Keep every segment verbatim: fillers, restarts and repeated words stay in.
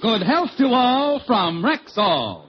Good health to all from Rexall.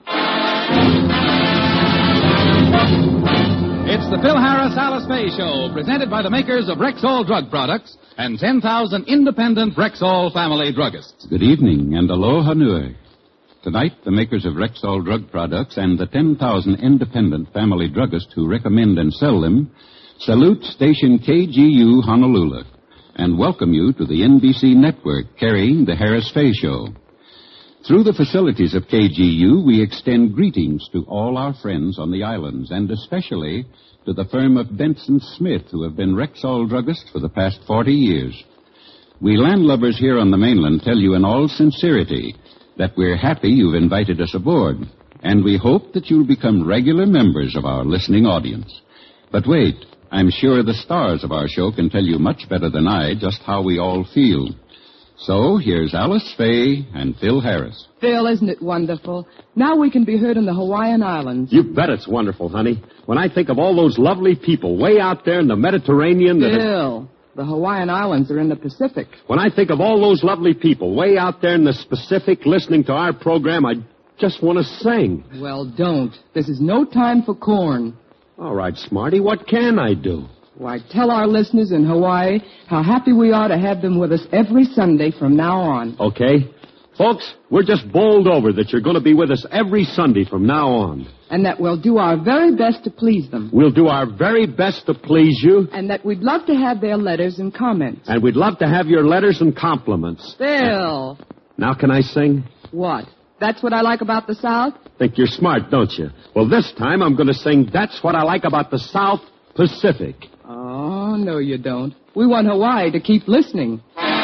It's the Phil Harris Alice Faye Show, presented by the makers of Rexall drug products and ten thousand independent Rexall family druggists. Good evening and aloha nui. Tonight, the makers of Rexall drug products and the ten thousand independent family druggists who recommend and sell them salute station K G U Honolulu and welcome you to the N B C network carrying the Harris Faye Show. Through the facilities of K G U, we extend greetings to all our friends on the islands, and especially to the firm of Benson Smith, who have been Rexall druggists for the past forty years. We landlubbers here on the mainland tell you in all sincerity that we're happy you've invited us aboard, and we hope that you'll become regular members of our listening audience. But wait, I'm sure the stars of our show can tell you much better than I just how we all feel. So, here's Alice Faye and Phil Harris. Phil, isn't it wonderful? Now we can be heard in the Hawaiian Islands. You bet it's wonderful, honey. When I think of all those lovely people way out there in the Mediterranean... that Phil, are... the Hawaiian Islands are in the Pacific. When I think of all those lovely people way out there in the Pacific listening to our program, I just want to sing. Well, don't. This is no time for corn. All right, Smarty, what can I do? Why, tell our listeners in Hawaii how happy we are to have them with us every Sunday from now on. Okay. Folks, we're just bowled over that you're going to be with us every Sunday from now on. And that we'll do our very best to please them. We'll do our very best to please you. And that we'd love to have their letters and comments. And we'd love to have your letters and compliments. Phil. Now can I sing? What? That's what I like about the South? Think you're smart, don't you? Well, this time I'm going to sing That's What I Like About the South Pacific. Oh, no, you don't. We want Hawaii to keep listening.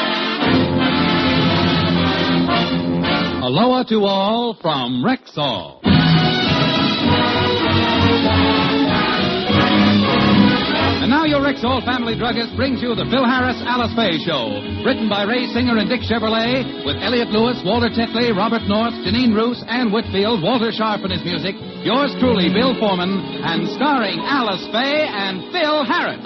Aloha to all from Rexall. And now your Rexall family druggist brings you the Phil Harris Alice Faye Show. Written by Ray Singer and Dick Chevrolet, with Elliot Lewis, Walter Tetley, Robert North, Janine Roos, Ann Whitfield, Walter Sharp and his music. Yours truly, Bill Foreman, and starring Alice Faye and Phil Harris.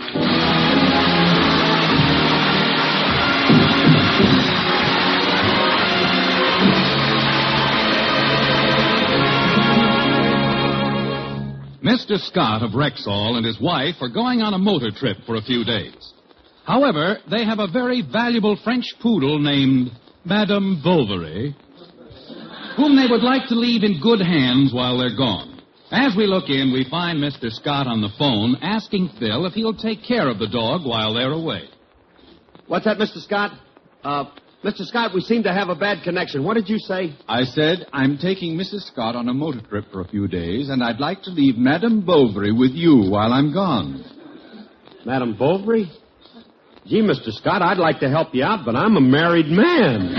Mister Scott of Rexall and his wife are going on a motor trip for a few days. However, they have a very valuable French poodle named Madame Bovary, whom they would like to leave in good hands while they're gone. As we look in, we find Mister Scott on the phone asking Phil if he'll take care of the dog while they're away. What's that, Mister Scott? Uh, Mister Scott, we seem to have a bad connection. What did you say? I said I'm taking Missus Scott on a motor trip for a few days, and I'd like to leave Madame Bovary with you while I'm gone. Madame Bovary? Gee, Mister Scott, I'd like to help you out, but I'm a married man.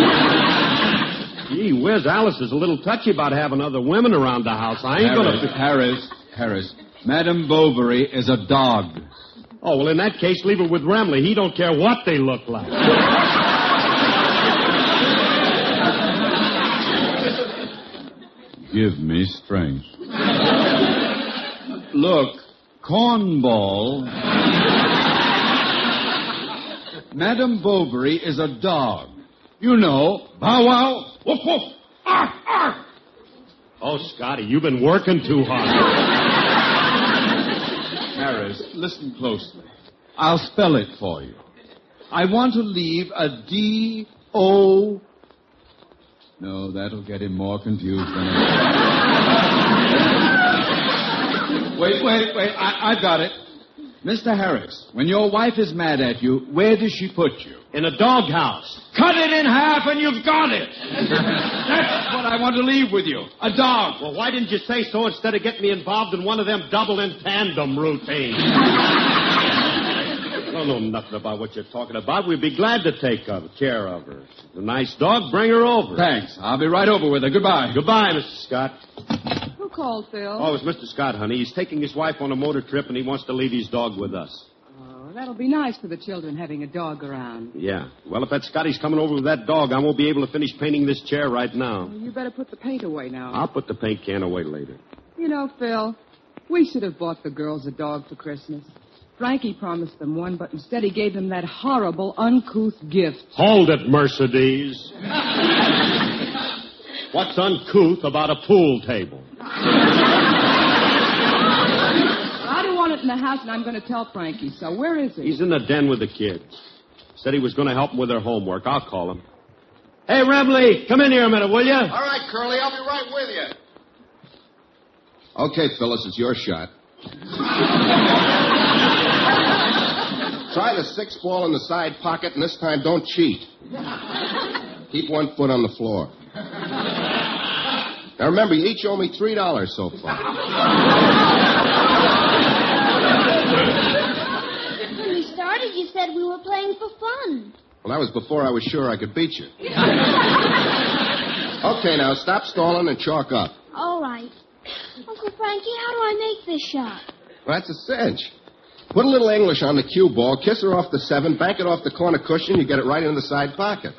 Gee whiz, Alice is a little touchy about having other women around the house. I ain't Harris, gonna... Harris, Harris, Madame Bovary is a dog. Oh, well, in that case, leave her with Remley. He don't care what they look like. Give me strength. Look, Cornball. Madame Bovary is a dog. You know, bow wow, woof woof, arf arf. Oh, Scotty, you've been working too hard. Harris, listen closely. I'll spell it for you. I want to leave a D O. No, that'll get him more confused than it. Wait, wait, wait. I, I've got it. Mister Harris, when your wife is mad at you, where does she put you? In a doghouse. Cut it in half and you've got it. That's what I want to leave with you. A dog. Well, why didn't you say so instead of getting me involved in one of them double in tandem routines? I don't know nothing about what you're talking about. We'd be glad to take care of her. She's a nice dog. Bring her over. Thanks. I'll be right over with her. Goodbye. Goodbye, Mister Scott. Who called, Phil? Oh, it's Mister Scott, honey. He's taking his wife on a motor trip, and he wants to leave his dog with us. Oh, that'll be nice for the children having a dog around. Yeah. Well, if that Scotty's coming over with that dog, I won't be able to finish painting this chair right now. Well, you better put the paint away now. I'll put the paint can away later. You know, Phil, we should have bought the girls a dog for Christmas. Frankie promised them one, but instead he gave them that horrible, uncouth gift. Hold it, Mercedes. What's uncouth about a pool table? I don't want it in the house, and I'm going to tell Frankie. So where is he? He's in the den with the kids. Said he was going to help them with their homework. I'll call him. Hey, Remley, come in here a minute, will you? All right, Curly, I'll be right with you. Okay, Phyllis, it's your shot. Try the sixth ball in the side pocket, and this time don't cheat. Keep one foot on the floor. Now, remember, you each owe me three dollars so far. When we started, you said we were playing for fun. Well, that was before I was sure I could beat you. Okay, now, stop stalling and chalk up. All right. Uncle Frankie, how do I make this shot? Well, that's a cinch. Put a little English on the cue ball, kiss her off the seven, bank it off the corner cushion, you get it right in the side pocket.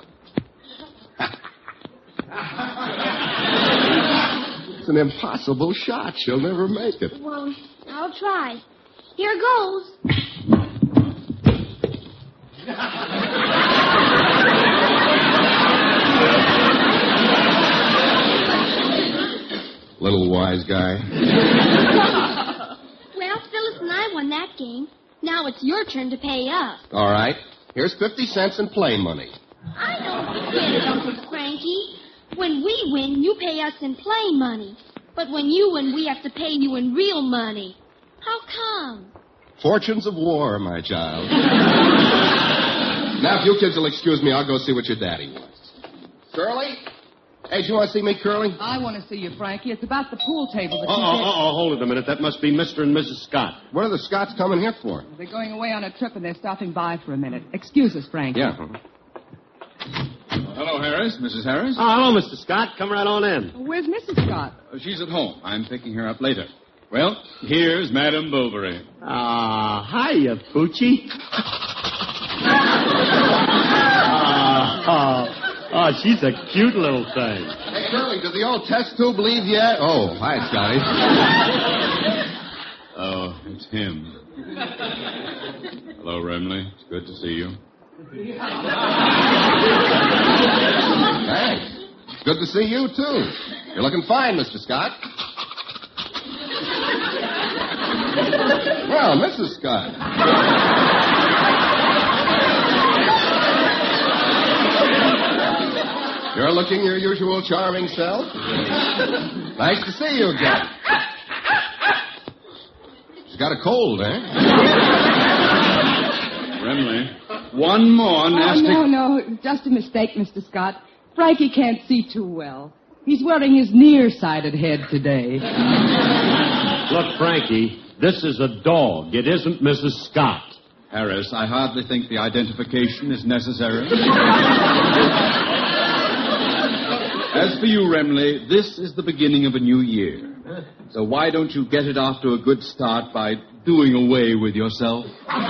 It's an impossible shot. She'll never make it. Well, I'll try. Here goes. Little wise guy. Well, Phyllis and I won that game. Now it's your turn to pay up. All right. Here's fifty cents in play money. I don't get it, Uncle Frankie. When we win, you pay us in play money. But when you win, we have to pay you in real money. How come? Fortunes of war, my child. Now, if you kids will excuse me, I'll go see what your daddy wants. Curly? Hey, do you want to see me, Curly? I want to see you, Frankie. It's about the pool table. That Uh-oh, you did. uh-oh, hold it a minute. That must be Mister and Missus Scott. What are the Scots coming here for? They're going away on a trip, and they're stopping by for a minute. Excuse us, Frankie. Yeah. Hello, Harris. Missus Harris? Oh, hello, Mister Scott. Come right on in. Where's Missus Scott? Uh, she's at home. I'm picking her up later. Well, here's Madame Bovary. Ah, uh, hiya, Poochie. uh, uh, oh, she's a cute little thing. Hey, Curly, did the old test tube leave yet? Oh, hi, Scotty. Oh, it's him. Hello, Remley. It's good to see you. Thanks. Good to see you, too. You're looking fine, Mister Scott. Well, Missus Scott. You're looking your usual charming self. Nice to see you again. She's got a cold, eh? Remley, one more nasty... Oh, no, no. Just a mistake, Mister Scott. Frankie can't see too well. He's wearing his nearsighted head today. Look, Frankie, this is a dog. It isn't Missus Scott. Harris, I hardly think the identification is necessary. As for you, Remley, this is the beginning of a new year. So why don't you get it off to a good start by doing away with yourself?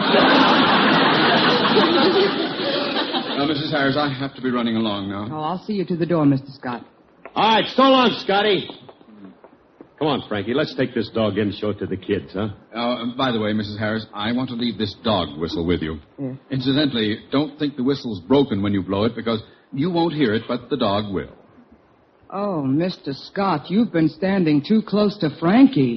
Now, Missus Harris, I have to be running along now. Oh, I'll see you to the door, Mister Scott. All right, so long, Scotty. Come on, Frankie, let's take this dog in and show it to the kids, huh? Uh, by the way, Missus Harris, I want to leave this dog whistle with you. Yeah. Incidentally, don't think the whistle's broken when you blow it, because you won't hear it, but the dog will. Oh, Mister Scott, you've been standing too close to Frankie.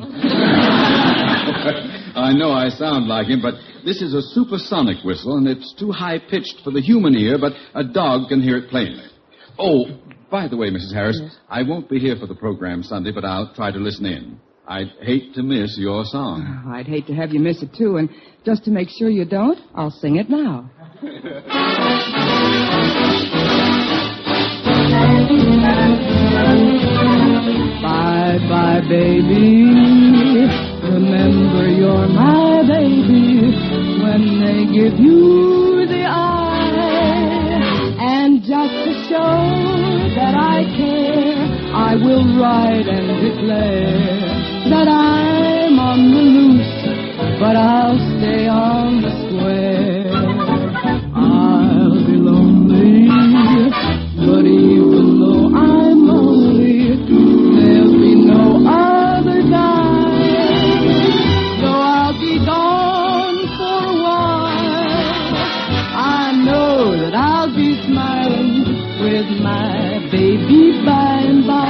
I know I sound like him, but this is a supersonic whistle, and it's too high-pitched for the human ear, but a dog can hear it plainly. Oh, by the way, Missus Harris, yes. I won't be here for the program Sunday, but I'll try to listen in. I'd hate to miss your song. Oh, I'd hate to have you miss it, too, and just to make sure you don't, I'll sing it now. Bye-bye, baby. Remember you're my baby when they give you the eye. And just to show that I care, I will write and declare that I'm on the loose, but I'll stay on the square. I'll be lonely, but even though I'm lonely, there'll be no other time. Though I'll be gone for a while, I know that I'll be smiling with my baby by and by.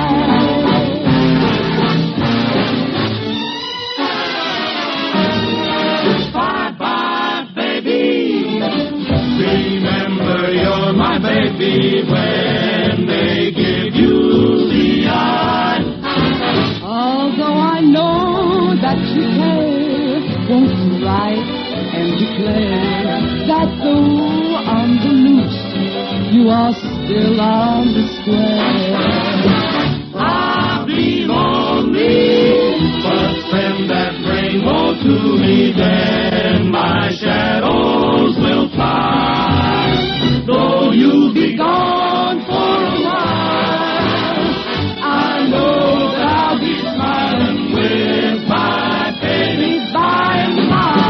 play. That though on the loose, you are still on the square. I'll be lonely, but send that rainbow to me, then my shadows will fly. Though you'll be gone for a while, I know that I'll be smiling with my baby by and by.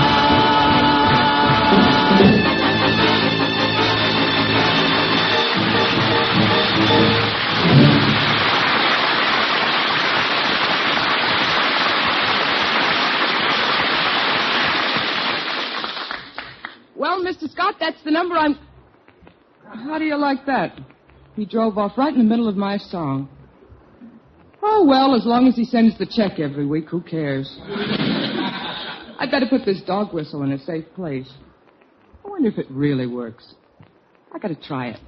Well, Mister Scott, that's the number I'm... How do you like that? He drove off right in the middle of my song. Oh, well, as long as he sends the check every week, who cares? I'd better put this dog whistle in a safe place. I wonder if it really works. I gotta try it.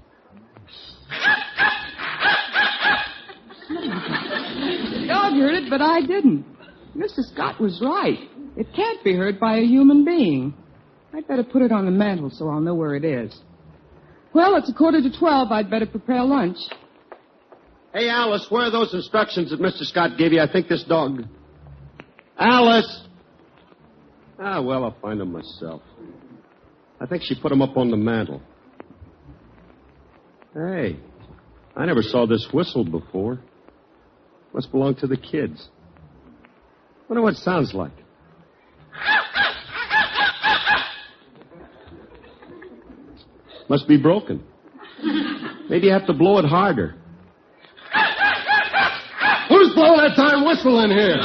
The dog heard it, but I didn't. Mister Scott was right. It can't be heard by a human being. I'd better put it on the mantel so I'll know where it is. Well, it's a quarter to twelve. I'd better prepare lunch. Hey, Alice, where are those instructions that Mister Scott gave you? I think this dog... Alice! Ah, well, I'll find them myself. I think she put them up on the mantel. Hey, I never saw this whistle before. Must belong to the kids. Wonder what it sounds like. Must be broken. Maybe you have to blow it harder. Who's blowing that darn whistle in here?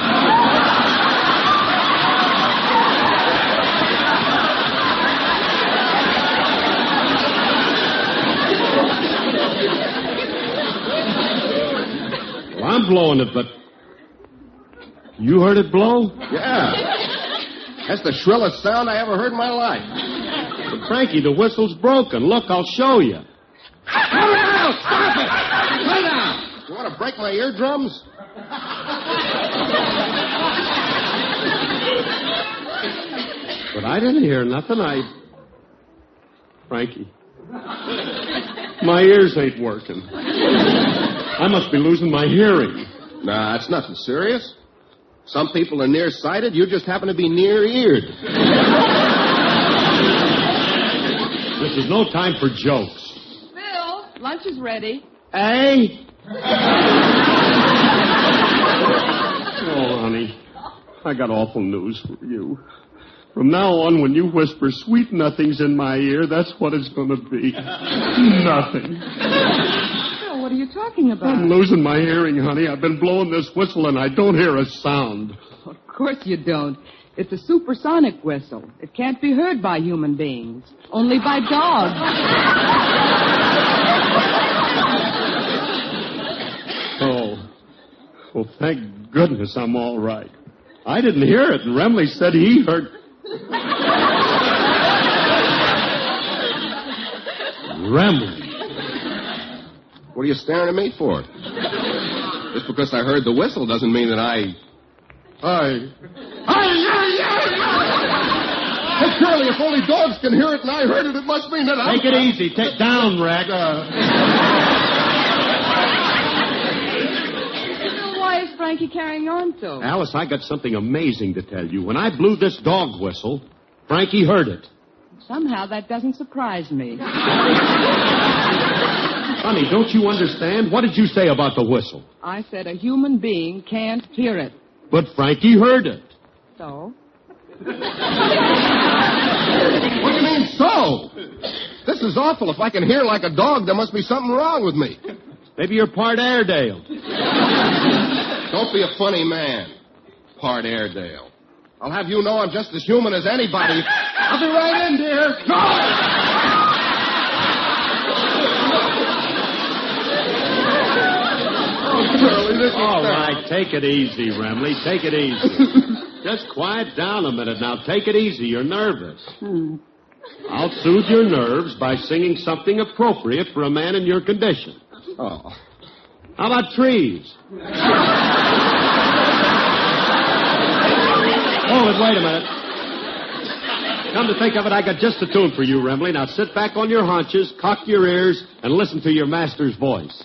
Well, I'm blowing it, but... You heard it blow? Yeah. That's the shrillest sound I ever heard in my life. But Frankie, the whistle's broken. Look, I'll show you. Come out! Stop it! Lay down! You want to break my eardrums? But I didn't hear nothing. I... Frankie. My ears ain't working. I must be losing my hearing. Nah, it's nothing serious. Some people are nearsighted. You just happen to be near-eared. This is no time for jokes. Bill, lunch is ready. Hey? Oh, honey, I got awful news for you. From now on, when you whisper sweet nothings in my ear, that's what it's going to be. Nothing. Bill, what are you talking about? I'm losing my hearing, honey. I've been blowing this whistle, and I don't hear a sound. Of course you don't. It's a supersonic whistle. It can't be heard by human beings, only by dogs. Oh. Well, thank goodness I'm all right. I didn't hear it, and Remley said he heard... Remley. What are you staring at me for? Just because I heard the whistle doesn't mean that I... I... Hey, Curly, if only dogs can hear it and I heard it, it must mean that I... Take it easy. Take down, Rex. Uh... Why is Frankie carrying on so? Alice, I got something amazing to tell you. When I blew this dog whistle, Frankie heard it. Somehow that doesn't surprise me. Honey, don't you understand? What did you say about the whistle? I said a human being can't hear it. But Frankie heard it. So? What do you mean, so? This is awful. If I can hear like a dog, there must be something wrong with me. Maybe you're part Airedale. Don't be a funny man, part Airedale. I'll have you know I'm just as human as anybody. I'll be right in, dear. No! Curly, this is All terrible. right, take it easy, Remley. Take it easy. Just quiet down a minute now. Take it easy. You're nervous. Hmm. I'll soothe your nerves by singing something appropriate for a man in your condition. Oh. How about trees? Hold it, wait a minute. Come to think of it, I got just the tune for you, Remley. Now sit back on your haunches, cock your ears, and listen to your master's voice.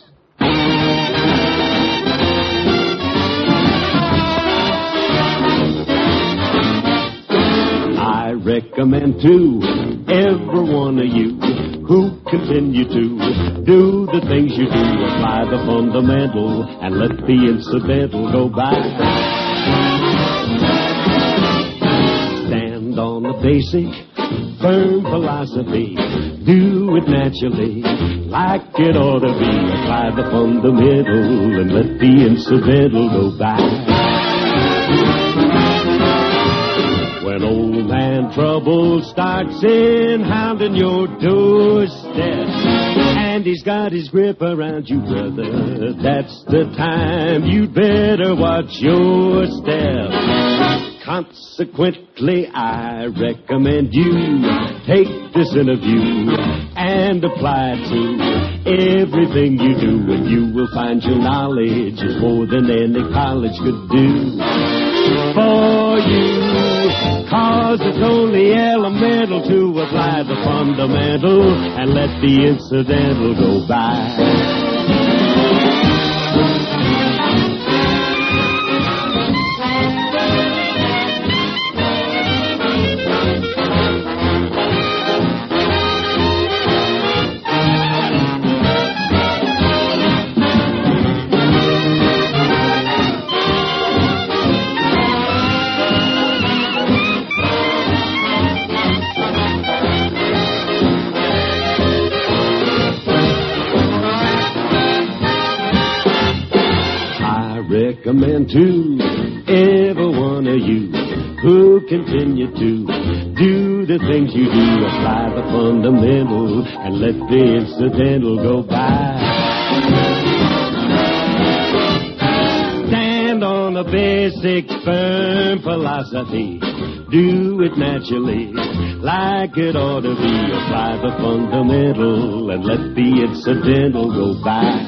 I recommend to every one of you who continue to do the things you do. Apply the fundamental and let the incidental go by. Stand on the basic, firm philosophy. Do it naturally, like it ought to be. Apply the fundamental and let the incidental go by. When old man trouble starts in hounding your doorstep, and he's got his grip around you, brother, that's the time you'd better watch your step. Consequently, I recommend you take this interview and apply it to everything you do, and you will find your knowledge is more than any college could do for you. Cause it's only elemental to apply the fundamental and let the incidental go by. Recommend to every one of you who continue to do the things you do. Apply the fundamental and let the incidental go by. Stand on a basic, firm philosophy. Do it naturally, like it ought to be. Apply the fundamental and let the incidental go by.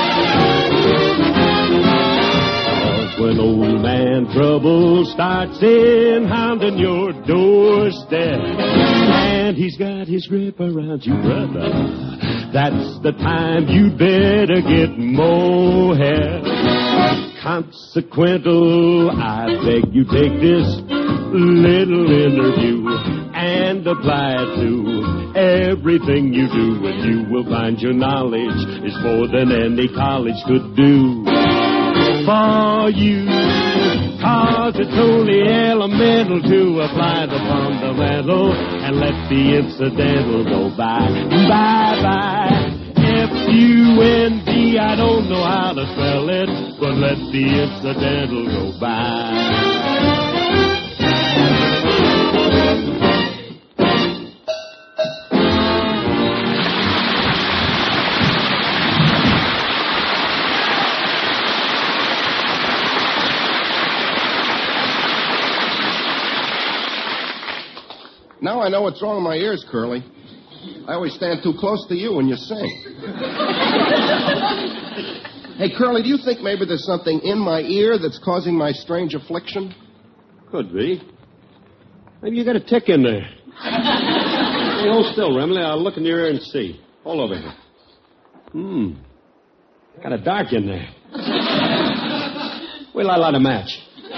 When old man trouble starts in hounding your doorstep, and he's got his grip around you, brother, that's the time you'd better get more help. Consequential, I beg you take this little interview and apply it to everything you do, and you will find your knowledge is more than any college could do for you. Cause it's only elemental to apply the fundamental and let the incidental go by. Bye-bye. F U N D, I don't know how to spell it, but let the incidental go by. Now I know what's wrong with my ears, Curly. I always stand too close to you when you sing. Hey, Curly, do you think maybe there's something in my ear that's causing my strange affliction? Could be. Maybe you got a tick in there. Hey, hold still, Remley. I'll look in your ear and see. Hold over here. Hmm. Got a dark in there. Wait till I light a match.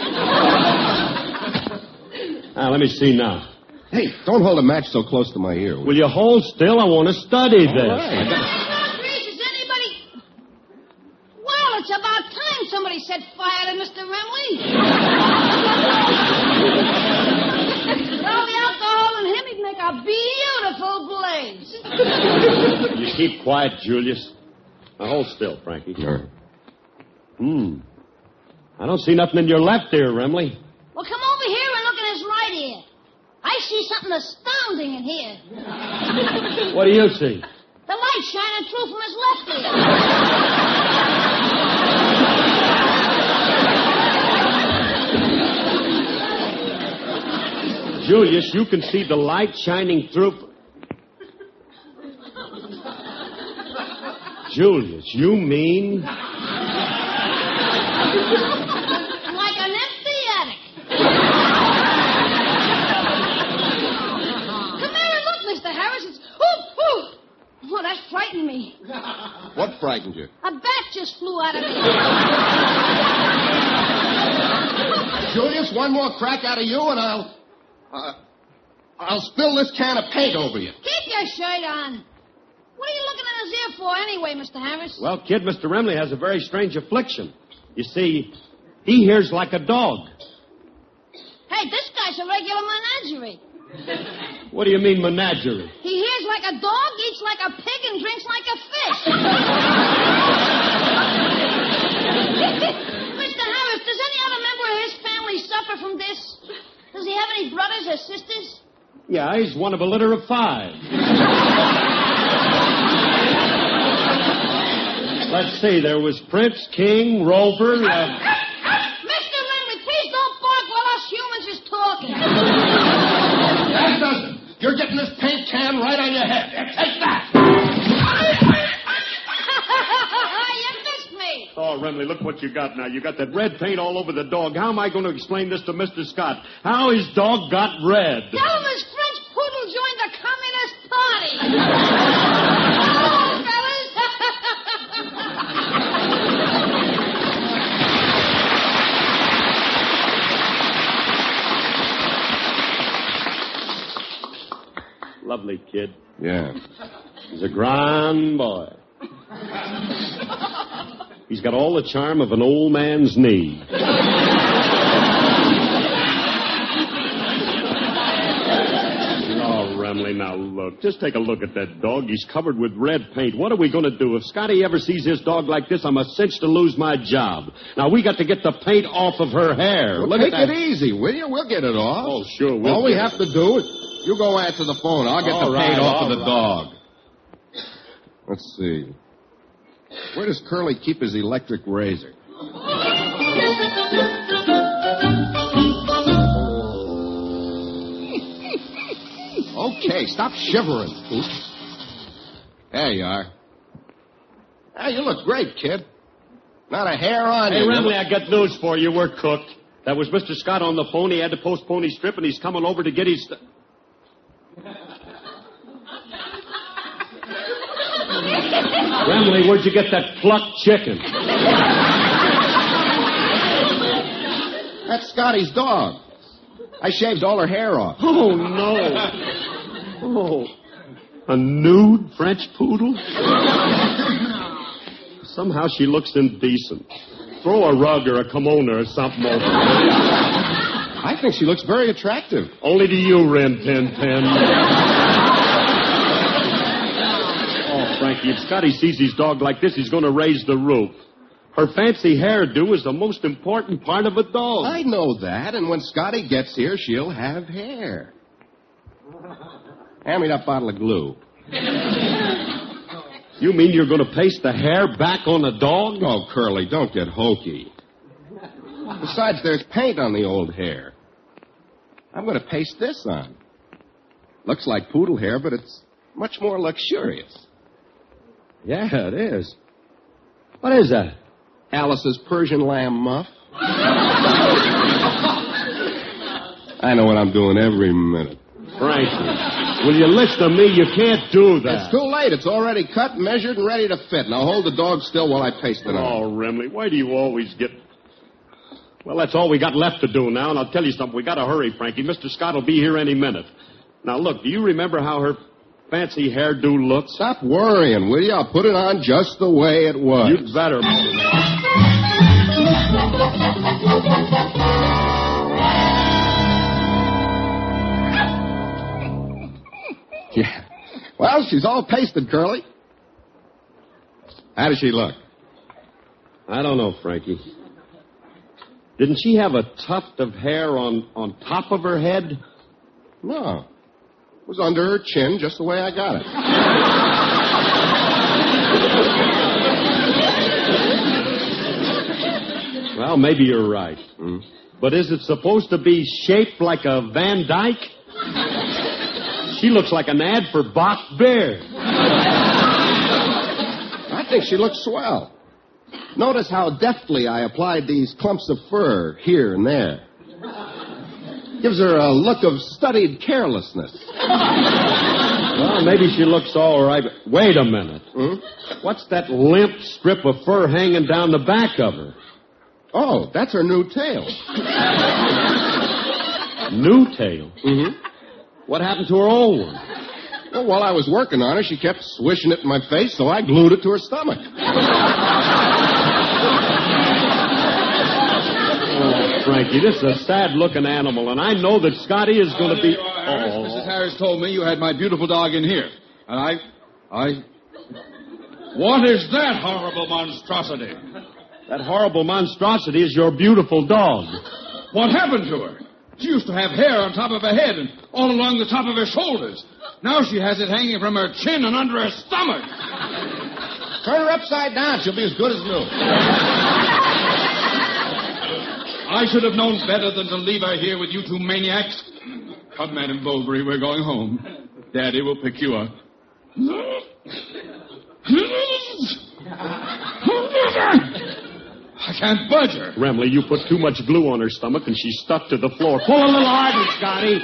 Ah, let me see now. Hey, don't hold a match so close to my ear. Will you hold still? I want to study this. All right. Gracious, anybody... Well, it's about time somebody set fire to Mister Remley. Well, the alcohol in him, he'd make a beautiful blaze. You keep quiet, Julius. Now hold still, Frankie. Sure. Hmm. I don't see nothing in your left ear, Remley. Well, come over here and look in his right ear. I see something astounding in here. What do you see? The light shining through from his left ear. Julius, you can see the light shining through... Julius, you mean... Like an empty attic. frightened you? A bat just flew out of me. Julius, one more crack out of you, and I'll... Uh, I'll spill this can of paint over you. Keep your shirt on. What are you looking in his ear for anyway, Mister Harris? Well, kid, Mister Remley has a very strange affliction. You see, he hears like a dog. Hey, this guy's a regular menagerie. What do you mean, menagerie? He hears like a dog, eats like a pig, and drinks like a fish. Mister Harris, does any other member of his family suffer from this? Does he have any brothers or sisters? Yeah, he's one of a litter of five. Let's see, there was Prince, King, Rover... Uh... Mister Remley, please don't bark while us humans is talking. That doesn't. You're getting this paint can right on your head. Here, take that. You missed me. Oh, Remley, look what you got now. You got that red paint all over the dog. How am I going to explain this to Mister Scott? How his dog got red? Tell him his French poodle joined the Communist Party. Oh, fellas. Lovely kid. Yeah. He's a grand boy. He's got all the charm of an old man's knee. Oh, Remley, now look. Just take a look at that dog. He's covered with red paint. What are we going to do? If Scotty ever sees his dog like this, I'm a cinch to lose my job. Now, we got to get the paint off of her hair. Well, look take at that. it easy, will you? We'll get it off. Oh, sure. We'll All we get have to do is... You go answer the phone. I'll get All the paint right, off of all the right. dog. Let's see. Where does Curly keep his electric razor? Okay, stop shivering, Pooch. There you are. Hey, you look great, kid. Not a hair on Hey, you. Remley, I got news for you. We're cooked. That was Mister Scott on the phone. He had to postpone his trip, and he's coming over to get his... St- Remley, where'd you get that plucked chicken? That's Scotty's dog. I shaved all her hair off. Oh, no. Oh, a nude French poodle? Somehow she looks indecent. Throw a rug or a kimono or something over her. I think she looks very attractive. Only to you, Rin Tin Tin. Oh, Frankie, if Scotty sees his dog like this, he's going to raise the roof. Her fancy hairdo is the most important part of a dog. I know that, and when Scotty gets here, she'll have hair. Hand me that bottle of glue. You mean you're going to paste the hair back on the dog? Oh, Curly, don't get hokey. Besides, there's paint on the old hair. I'm going to paste this on. Looks like poodle hair, but it's much more luxurious. Yeah, it is. What is that? Alice's Persian lamb muff. I know what I'm doing every minute. Frankie, will you listen to me? You can't do that. It's too late. It's already cut, measured, and ready to fit. Now hold the dog still while I paste it on. Oh, Remley, why do you always get... Well, that's all we got left to do now, and I'll tell you something. We got to hurry, Frankie. Mister Scott will be here any minute. Now, look, do you remember how her fancy hairdo looks? Stop worrying, will you? I'll put it on just the way it was. You'd better. Yeah. Well, she's all pasted, Curly. How does she look? I don't know, Frankie. Didn't she have a tuft of hair on, on top of her head? No. It was under her chin, just the way I got it. Well, maybe you're right. Hmm? But is it supposed to be shaped like a Van Dyke? She looks like an ad for Bach Beer. I think she looks swell. Notice how deftly I applied these clumps of fur here and there. Gives her a look of studied carelessness. Well, Well, maybe she looks all right, but wait a minute. Hmm? What's that limp strip of fur hanging down the back of her? Oh, that's her new tail. New tail? Mm-hmm. What happened to her old one? Well, while I was working on her, she kept swishing it in my face, so I glued it to her stomach. Oh, Frankie, this is a sad-looking animal, and I know that Scotty is going to be... Harris, Oh. Missus Harris told me you had my beautiful dog in here. And I... I... What is that horrible monstrosity? That horrible monstrosity is your beautiful dog. What happened to her? She used to have hair on top of her head and all along the top of her shoulders. Now she has it hanging from her chin and under her stomach. Turn her upside down. She'll be as good as new. I should have known better than to leave her here with you two maniacs. Come, Madam Bovary, we're going home. Daddy will pick you up. I can't budge her. Remley, you put too much glue on her stomach, and she's stuck to the floor. Pull a little harder, Scotty.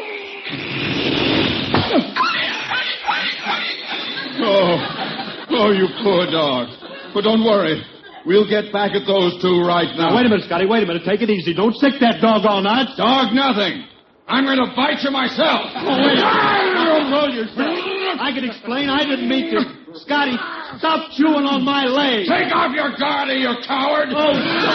Oh, oh, you poor dog. But don't worry. We'll get back at those two right now. Now, wait a minute, Scotty. Wait a minute. Take it easy. Don't sick that dog all night. Dog nothing. I'm going to bite you myself. Oh, wait. Don't roll yourself. I can explain. I didn't mean to. Scotty, stop chewing on my leg. Take off your guard, you coward. Oh,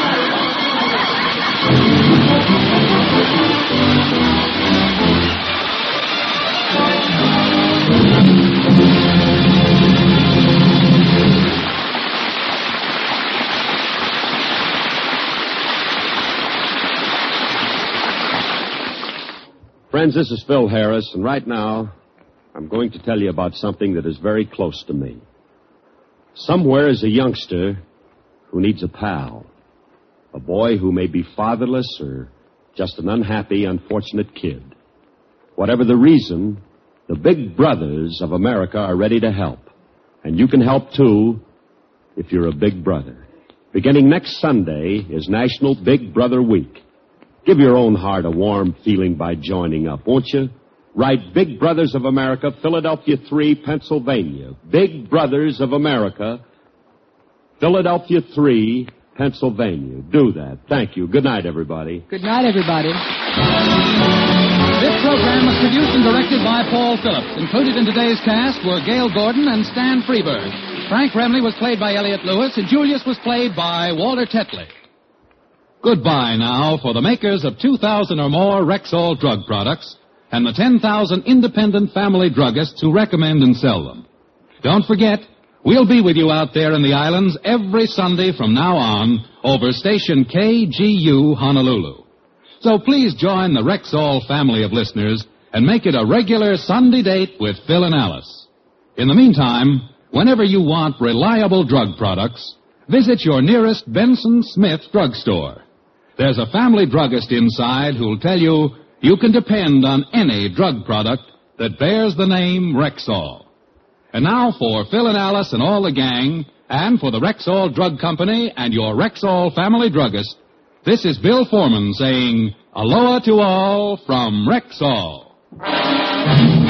Friends, this is Phil Harris, and right now, I'm going to tell you about something that is very close to me. Somewhere is a youngster who needs a pal. A boy who may be fatherless or just an unhappy, unfortunate kid. Whatever the reason, the big brothers of America are ready to help. And you can help, too, if you're a big brother. Beginning next Sunday is National Big Brother Week. Give your own heart a warm feeling by joining up, won't you? Write Big Brothers of America, Philadelphia three, Pennsylvania. Big Brothers of America, Philadelphia three, Pennsylvania. Do that. Thank you. Good night, everybody. Good night, everybody. This program was produced and directed by Paul Phillips. Included in today's cast were Gail Gordon and Stan Freeberg. Frank Remley was played by Elliot Lewis, and Julius was played by Walter Tetley. Goodbye now for the makers of two thousand or more Rexall drug products and the ten thousand independent family druggists who recommend and sell them. Don't forget, we'll be with you out there in the islands every Sunday from now on over station K G U Honolulu. So please join the Rexall family of listeners and make it a regular Sunday date with Phil and Alice. In the meantime, whenever you want reliable drug products, visit your nearest Benson Smith drugstore. There's a family druggist inside who'll tell you you can depend on any drug product that bears the name Rexall. And now for Phil and Alice and all the gang, and for the Rexall Drug Company and your Rexall family druggist, this is Bill Foreman saying, aloha to all from Rexall.